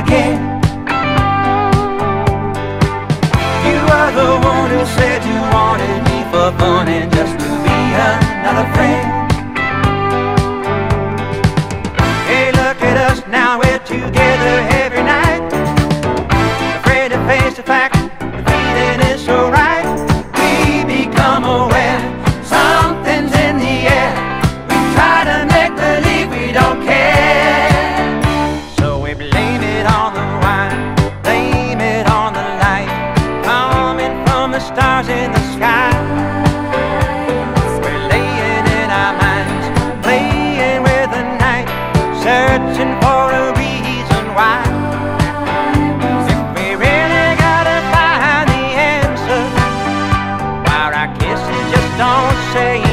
again. You are the one who said you wanted me for fun and just to be another friend. Hey, look at us now, we're together every night, afraid to face the fact the feeling is so right. We become aware something's in the air. We try to make believe we don't care. So we blame it on the wine, blame it on the light coming from the stars in the sky. We're laying in our minds, playing with the night, searching for a reason why. If we really gotta find the answer, why our kisses just don't say